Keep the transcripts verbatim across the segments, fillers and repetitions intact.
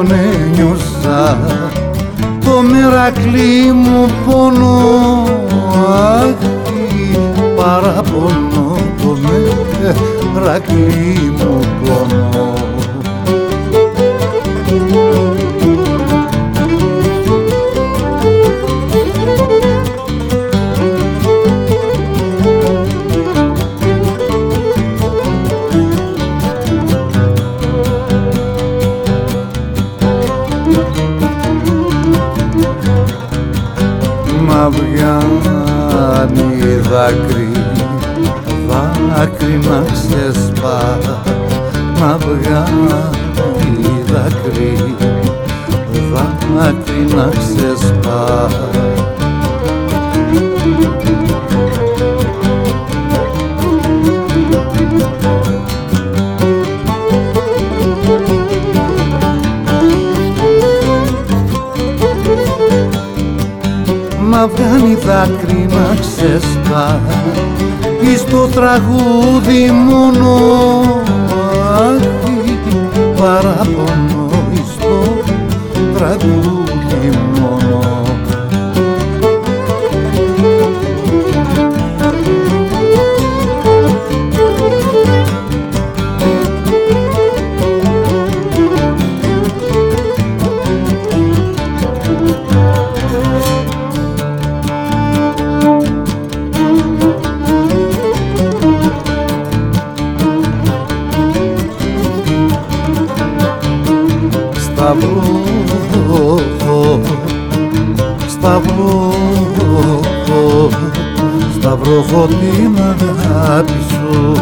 τον ένιωσα το Μερακλή μου πόνο, αχι, παραπονώ το Μερακλή μου πόνο. Μα βγάνει δάκρυ, δάκρυ να ξεσπά, μα βγάνει δάκρυ, δάκρυ να ξεσπά. Μα βγάνει δάκρυ να ξεσπά εις το τραγούδι μόνο, αχι, παραπονώ εις το τραγούδι μόνο. Σταυρό, Σταυρό, Σταυρό, έχω την αγάπη σου.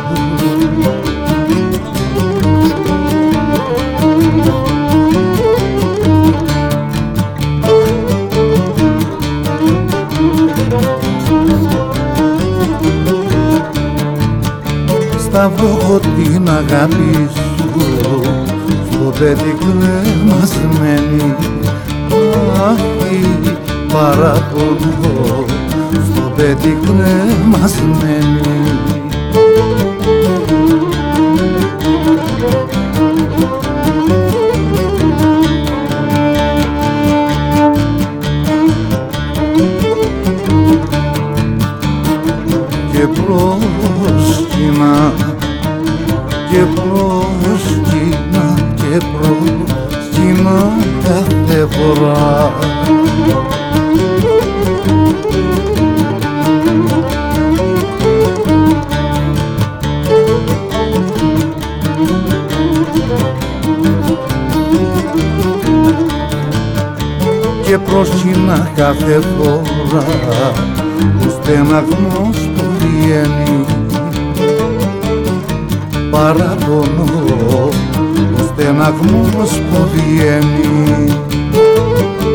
Σταυρό, έχω την αγάπη σου, στο παιδί κρεμασμένη, αχι, παραπονώ, στο παιδί κρεμασμένη. Και πρόσκυνα, και πρόσκυνα, και πρόσκυνα κάθε φορά. Και πρόσκυνα κάθε φορά ο στεναγμός που βγαίνει, παραπονώ ο στεναγμός που βγαίνει.